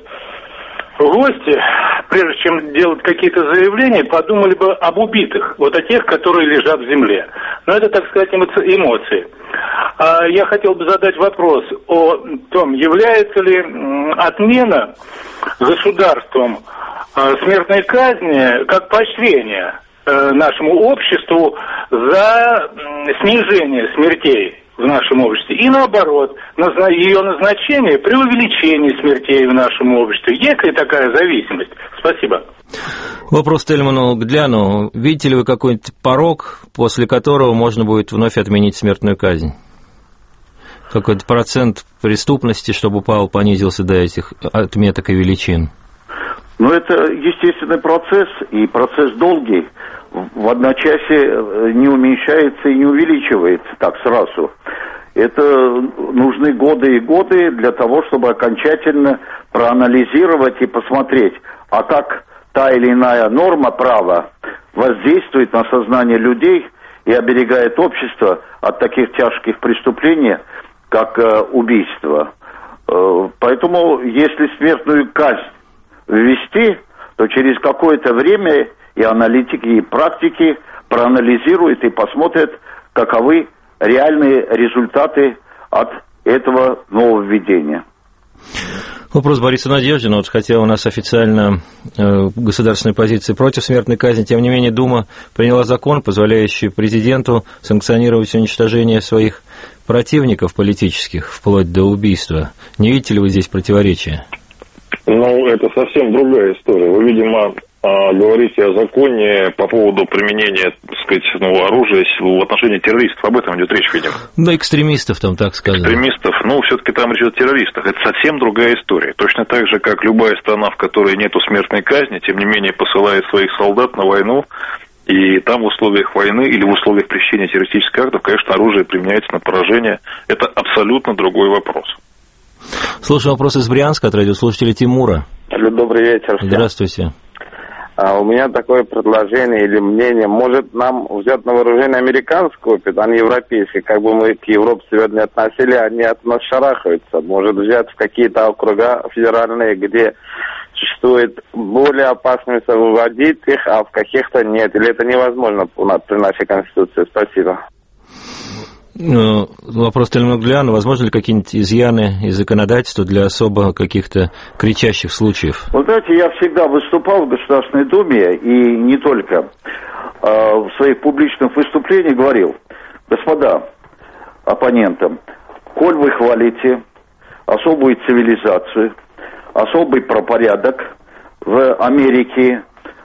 гости, прежде чем делать какие-то заявления, подумали бы об убитых, вот о тех, которые лежат в земле. Но это, так сказать, эмоции. А я хотел бы задать вопрос о том, является ли отмена государством смертной казни как поощрение нашему обществу за снижение смертей в нашем обществе. И наоборот, ее назначение при увеличении смертей в нашем обществе. Есть ли такая зависимость? Спасибо. Вопрос Тельману Гдляну. Видите ли вы какой-нибудь порог, после которого можно будет вновь отменить смертную казнь? Какой-то процент преступности, чтобы упал, понизился до этих отметок и величин? Ну, это естественный процесс, и процесс долгий. В одночасье не уменьшается и не увеличивается так сразу. Это нужны годы и годы для того, чтобы окончательно проанализировать и посмотреть, а как та или иная норма права воздействует на сознание людей и оберегает общество от таких тяжких преступлений, как э, убийство. Э, поэтому, если смертную казнь ввести, то через какое-то время и аналитики, и практики проанализируют и посмотрят, каковы реальные результаты от этого нововведения. Вопрос Бориса Надеждина. Вот хотя у нас официально э, государственная позиция против смертной казни, тем не менее Дума приняла закон, позволяющий президенту санкционировать уничтожение своих противников политических, вплоть до убийства. Не видите ли вы здесь противоречия? Ну, это совсем другая история. Вы, видимо, говорите о законе по поводу применения, так сказать, ну, оружия в отношении террористов. Об этом идет речь, видимо. Да, экстремистов там, так сказать. Экстремистов. Ну, все-таки там речь идет о террористах. Это совсем другая история. Точно так же, как любая страна, в которой нету смертной казни, тем не менее посылает своих солдат на войну, и там в условиях войны или в условиях пресечения террористических актов, конечно, оружие применяется на поражение. Это абсолютно другой вопрос. Слушаю вопрос из Брянска от радиослушателя Тимура. Алло, добрый вечер. Здравствуйте. А у меня такое предложение или мнение. Может, нам взять на вооружение американский опыт, а не европейский? Как бы мы к Европе сегодня относили, они от нас шарахаются. Может, взять в какие-то округа федеральные, где существует более опасность выводить их, а в каких-то нет. Или это невозможно при нашей Конституции? Спасибо. Ну, вопрос Тельмана Глиана. Возможно ли какие-нибудь изъяны из законодательства для особо каких-то кричащих случаев? Вы знаете, я всегда выступал в Государственной Думе, и не только, э, в своих публичных выступлениях говорил: господа оппонентам, коль вы хвалите особую цивилизацию, особый правопорядок в Америке,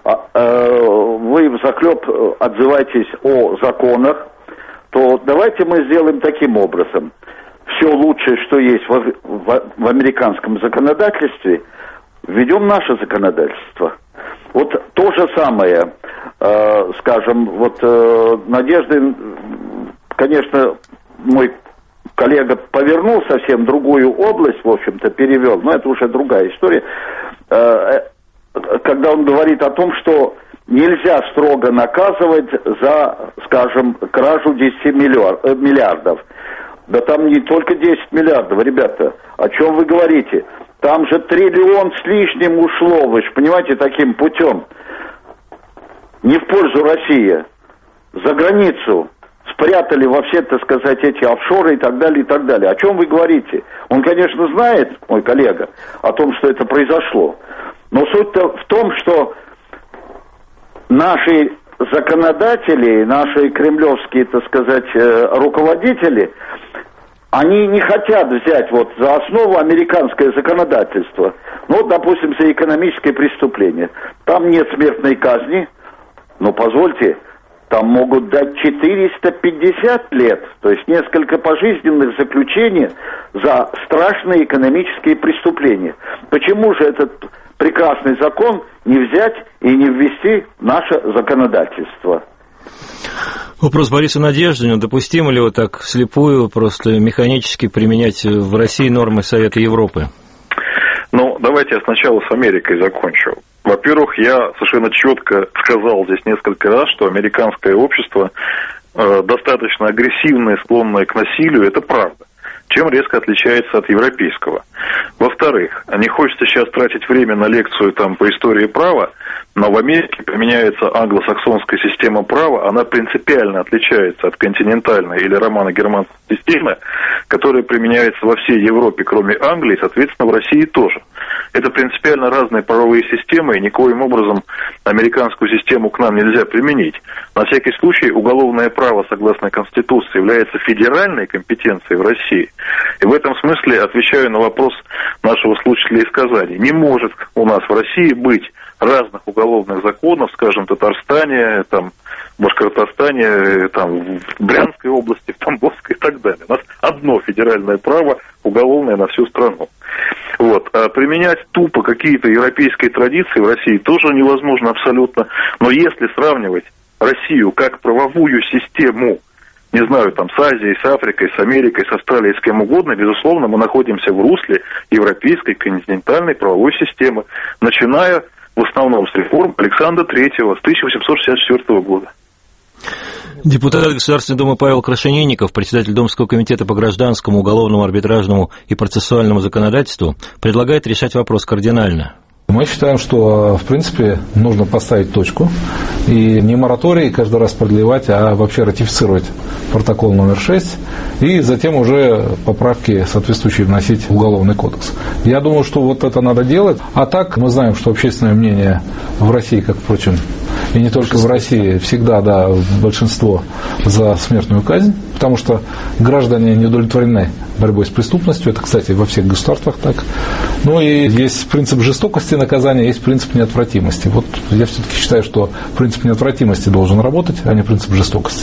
вы взахлеб отзываетесь о законах, то давайте мы сделаем таким образом. Все лучшее, что есть в, в, в американском законодательстве, введем наше законодательство. Вот то же самое, э, скажем, вот э, Надежда, конечно, мой коллега повернул совсем другую область, в общем-то, перевел, но это уже другая история, э, когда он говорит о том, что нельзя строго наказывать за, скажем, кражу десять миллиардов. Да там не только десять миллиардов, ребята. О чем вы говорите? Там же триллион с лишним ушло, вы же понимаете, таким путем. Не в пользу России. За границу спрятали во все, так сказать, эти офшоры и так далее, и так далее. О чем вы говорите? Он, конечно, знает, мой коллега, о том, что это произошло. Но суть-то в том, что наши законодатели, наши кремлевские, так сказать, руководители, они не хотят взять вот за основу американское законодательство. Ну, вот, допустим, за экономическое преступление. Там нет смертной казни, но, позвольте, там могут дать четыреста пятьдесят лет, то есть несколько пожизненных заключений за страшные экономические преступления. Почему же этот прекрасный закон не взять и не ввести в наше законодательство? Вопрос Борису Надеждину. Допустимо ли вот так вслепую, просто механически применять в России нормы Совета Европы? Ну, давайте я сначала с Америкой закончу. Во-первых, я совершенно четко сказал здесь несколько раз, что американское общество э, достаточно агрессивное, склонное к насилию, это правда. Чем резко отличается от европейского. Во-вторых, не хочется сейчас тратить время на лекцию там, по истории права, но в Америке применяется англосаксонская система права, она принципиально отличается от континентальной или романо-германской системы, которая применяется во всей Европе, кроме Англии, соответственно, в России тоже. Это принципиально разные правовые системы, и никоим образом американскую систему к нам нельзя применить. На всякий случай, уголовное право, согласно Конституции, является федеральной компетенцией в России. И в этом смысле, отвечаю на вопрос нашего слушателя из Казани, не может у нас в России быть разных уголовных законов, скажем, в Татарстане, там, в Башкортостане, там, в Брянской области, в Тамбовской и так далее. У нас одно федеральное право уголовное на всю страну. Вот. А применять тупо какие-то европейские традиции в России тоже невозможно абсолютно. Но если сравнивать Россию как правовую систему, не знаю, там, с Азией, с Африкой, с Америкой, с Австралией, с кем угодно, безусловно, мы находимся в русле европейской континентальной правовой системы, начиная в основном с реформ Александра Третьего с тысяча восемьсот шестьдесят четвёртого года. Депутат Государственной Думы Павел Крашенинников, председатель Думского комитета по гражданскому, уголовному, арбитражному и процессуальному законодательству, предлагает решать вопрос кардинально. Мы считаем, что, в принципе, нужно поставить точку и не мораторий каждый раз продлевать, а вообще ратифицировать протокол номер шесть и затем уже поправки соответствующие вносить в Уголовный кодекс. Я думаю, что вот это надо делать. А так мы знаем, что общественное мнение в России, как, впрочем, и не только в России, всегда, да, большинство за смертную казнь, потому что граждане не удовлетворены борьбой с преступностью. Это, кстати, во всех государствах так. Ну и есть принцип жестокости наказания, есть принцип неотвратимости. Вот я все-таки считаю, что принцип неотвратимости должен работать, а не принцип жестокости.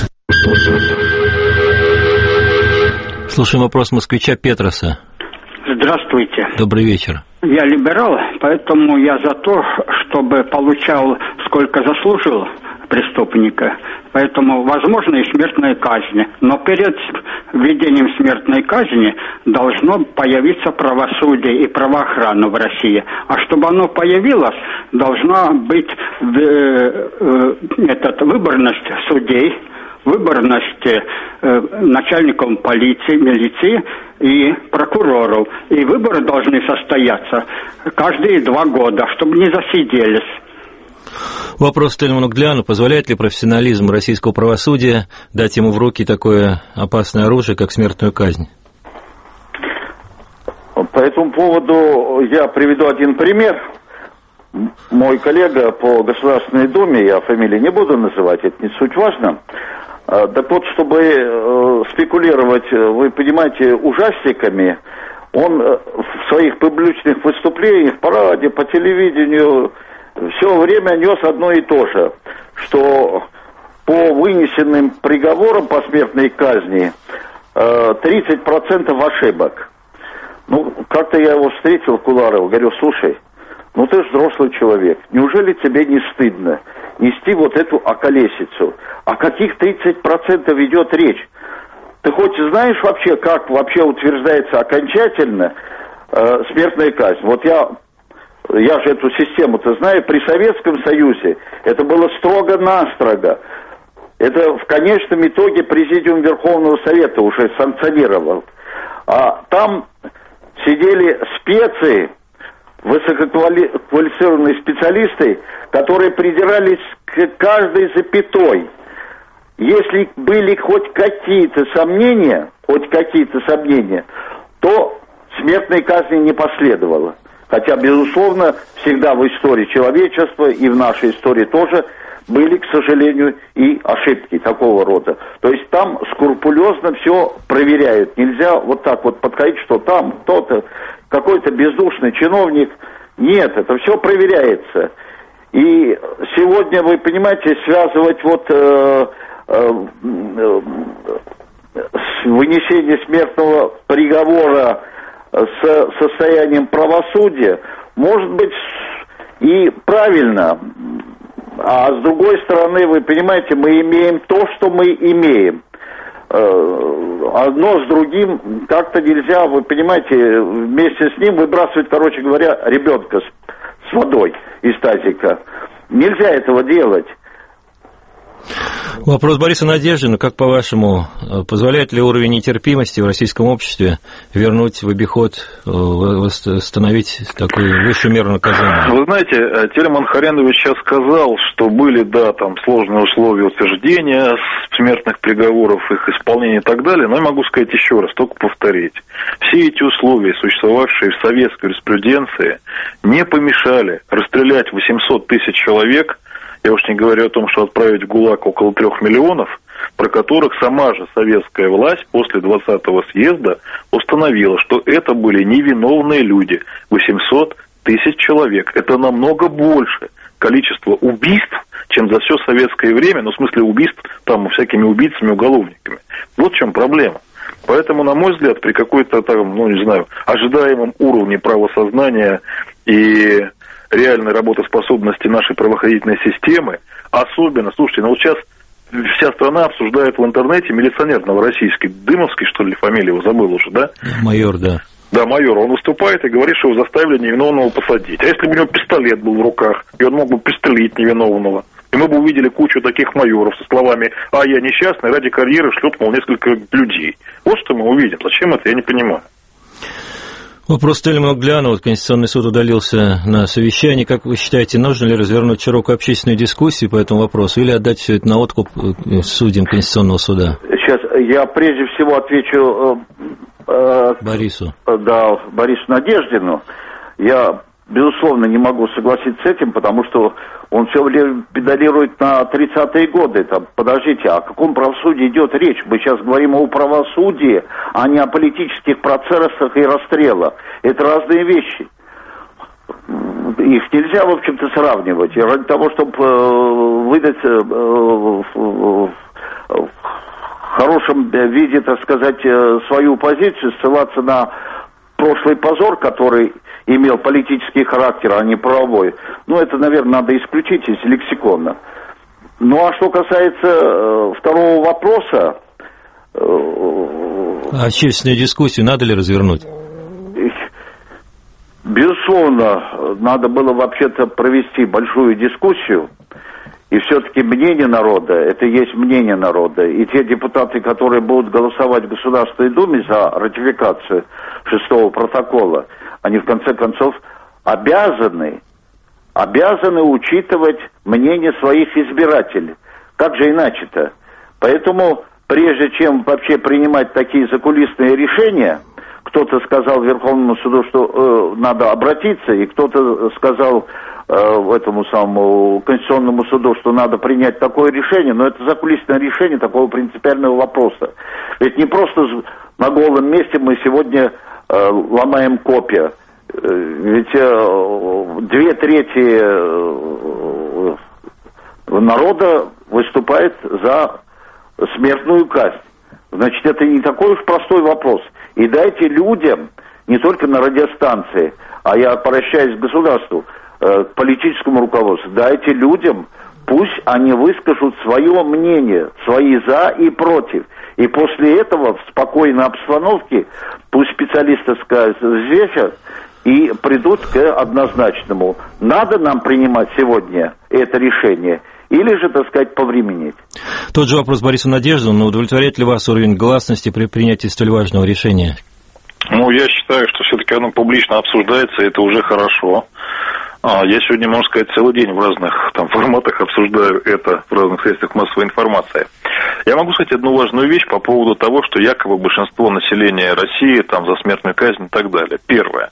Слушаем вопрос москвича Петроса. Здравствуйте. Добрый вечер. Я либерал, поэтому я за то, чтобы получал сколько заслужил преступника. Поэтому возможна и смертная казнь. Но перед введением смертной казни должно появиться правосудие и правоохрана в России. А чтобы оно появилось, должна быть э, э, этот, выборность судей, выборность э, начальников полиции, милиции и прокуроров. И выборы должны состояться каждые два года, чтобы не засиделись. Вопрос Тельману Гляну. Позволяет ли профессионализм российского правосудия дать ему в руки такое опасное оружие, как смертную казнь? По этому поводу я приведу один пример. Мой коллега по Государственной Думе, я фамилии не буду называть, это не суть важно. Так вот, чтобы спекулировать, вы понимаете, ужастиками, он в своих публичных выступлениях по радио, по телевидению все время нес одно и то же, что по вынесенным приговорам по смертной казни тридцать процентов ошибок. Ну, как-то я его встретил в кулуарах, говорю, слушай, ну ты же взрослый человек, неужели тебе не стыдно нести вот эту околесицу? О каких тридцать процентов идет речь? Ты хоть знаешь вообще, как вообще утверждается окончательно э, смертная казнь? Вот я, я же эту систему-то знаю, при Советском Союзе это было строго-настрого. Это в конечном итоге Президиум Верховного Совета уже санкционировал. А там сидели спецы, высококвалифицированные специалисты, которые придирались к каждой запятой. Если были хоть какие-то сомнения, хоть какие-то сомнения, то смертной казни не последовало. Хотя, безусловно, всегда в истории человечества и в нашей истории тоже были, к сожалению, и ошибки такого рода. То есть там скрупулезно все проверяют. Нельзя вот так вот подходить, что там кто-то, какой-то бездушный чиновник. Нет, это все проверяется. И сегодня, вы понимаете, связывать вот э, э, э, вынесение смертного приговора с состоянием правосудия может быть и правильно. А с другой стороны, вы понимаете, мы имеем то, что мы имеем. Одно с другим как-то нельзя, вы понимаете, вместе с ним выбрасывать, короче говоря, ребенка с, с водой из тазика. Нельзя этого делать. Вопрос Бориса Надеждина. Как, по-вашему, позволяет ли уровень нетерпимости в российском обществе вернуть в обиход, восстановить такую высшую меру наказания? Вы знаете, Тельман Харенович сейчас сказал, что были, да, там сложные условия утверждения смертных приговоров, их исполнения и так далее, но я могу сказать еще раз, только повторить. Все эти условия, существовавшие в советской юриспруденции, не помешали расстрелять восемьсот тысяч человек. Я уж не говорю о том, что отправить в ГУЛАГ около трех миллионов, про которых сама же советская власть после двадцатого съезда установила, что это были невиновные люди. восемьсот тысяч человек. Это намного больше количество убийств, чем за все советское время, ну, в смысле убийств там всякими убийцами, уголовниками. Вот в чем проблема. Поэтому, на мой взгляд, при какой-то там, ну, не знаю, ожидаемом уровне правосознания и реальной работоспособности нашей правоохранительной системы, особенно, слушайте, ну вот сейчас вся страна обсуждает в интернете милиционер новороссийский, Дымовский, что ли, фамилия его забыл уже, да? Майор, да. Да, майор, он выступает и говорит, что его заставили невиновного посадить. А если бы у него пистолет был в руках, и он мог бы пристрелить невиновного, и мы бы увидели кучу таких майоров со словами «а я несчастный, ради карьеры шлепнул несколько людей». Вот что мы увидим. Зачем это, я не понимаю. Вопрос Тельману Гляну. Вот Конституционный суд удалился на совещание. Как вы считаете, нужно ли развернуть широкую общественную дискуссию по этому вопросу или отдать все это на откуп судьям Конституционного суда? Сейчас я прежде всего отвечу э, Борису. Э, да, Борису Надеждину. Я, безусловно, не могу согласиться с этим, потому что он все время педалирует на тридцатые годы. Там, подождите, о каком правосудии идет речь? Мы сейчас говорим о правосудии, а не о политических процессах и расстрелах. Это разные вещи. Их нельзя, в общем-то, сравнивать. И ради того, чтобы э, выдать э, в э, хорошем виде, так сказать, э, свою позицию, ссылаться на прошлый позор, который имел политический характер, а не правовой, ну, это, наверное, надо исключить из лексикона. Ну, а что касается э, второго вопроса... Э, общественную дискуссию надо ли развернуть? Безусловно, надо было вообще-то провести большую дискуссию, и все-таки мнение народа, это и есть мнение народа, и те депутаты, которые будут голосовать в Государственной Думе за ратификацию шестого протокола, они в конце концов обязаны, обязаны учитывать мнение своих избирателей. Как же иначе-то? Поэтому, прежде чем вообще принимать такие закулисные решения, кто-то сказал Верховному суду, что э, надо обратиться, и кто-то сказал э, этому самому Конституционному суду, что надо принять такое решение, но это закулисное решение такого принципиального вопроса. Ведь не просто на голом месте мы сегодня э, ломаем копья. Ведь э, две трети э, народа выступает за смертную казнь. Значит, это не такой уж простой вопрос. И дайте людям, не только на радиостанции, а я обращаюсь к государству, э, к политическому руководству, дайте людям, пусть они выскажут свое мнение, свои за и против. И после этого в спокойной обстановке пусть специалисты взвесят и придут к однозначному. Надо нам принимать сегодня это решение или же, так сказать, повременить. Тот же вопрос Борису Надеждину. Удовлетворяет ли вас уровень гласности при принятии столь важного решения? Ну, я считаю, что все-таки оно публично обсуждается, и это уже хорошо. Я сегодня, можно сказать, целый день в разных там форматах обсуждаю это в разных средствах массовой информации. Я могу сказать одну важную вещь по поводу того, что якобы большинство населения России там за смертную казнь и так далее. Первое.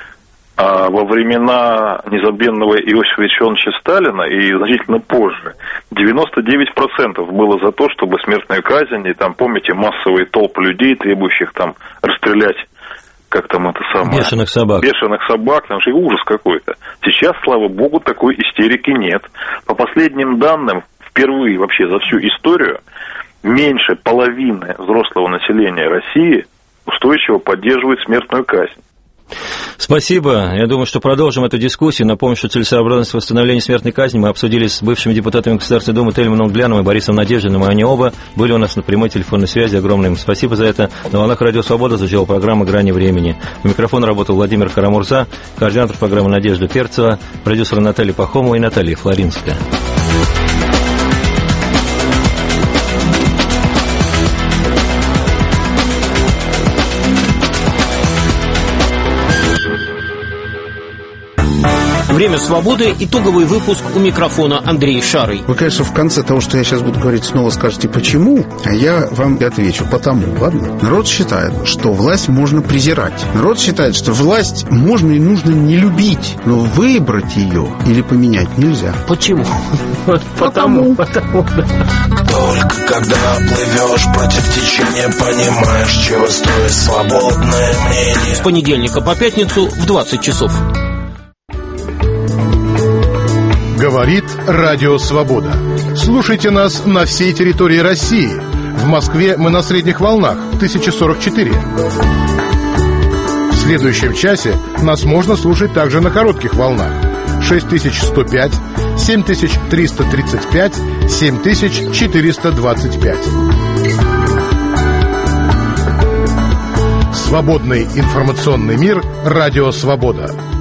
Во времена незабвенного Иосифа Виссарионовича Сталина и значительно позже девяносто девять процентов было за то, чтобы смертную казнь, и там, помните, массовые толпы людей, требующих там расстрелять, как там это самое... Бешеных собак. Бешеных собак, там же ужас какой-то. Сейчас, слава богу, такой истерики нет. По последним данным, впервые вообще за всю историю меньше половины взрослого населения России устойчиво поддерживает смертную казнь. Спасибо. Я думаю, что продолжим эту дискуссию. Напомню, что целесообразность восстановления смертной казни мы обсудили с бывшими депутатами Государственной Думы Тельманом Гляновым и Борисом Надеждиным. Они оба были у нас на прямой телефонной связи. Огромное им спасибо за это. На волнах Радио Свобода звучала программа «Грани времени». У микрофона работал Владимир Карамурза, координатор программы Надежда Перцева, продюсеры Наталья Пахомова и Наталья Флоринская. Время свободы. Итоговый выпуск. У микрофона Андрей Шарый. Вы, конечно, в конце того, что я сейчас буду говорить, снова скажете «почему?», а я вам отвечу «потому». Ладно? Народ считает, что власть можно презирать. Народ считает, что власть можно и нужно не любить, но выбрать ее или поменять нельзя. Почему? Потому. Потому. Только когда плывешь против течения, понимаешь, чего стоит свободное мнение. С понедельника по пятницу в двадцать часов. Говорит Радио Свобода. Слушайте нас на всей территории России. В Москве мы на средних волнах тысяча сорок четыре. В следующем часе нас можно слушать также на коротких волнах шесть тысяч сто пять, семь тысяч триста тридцать пять, семь тысяч четыреста двадцать пять. Свободный информационный мир. Радио Свобода.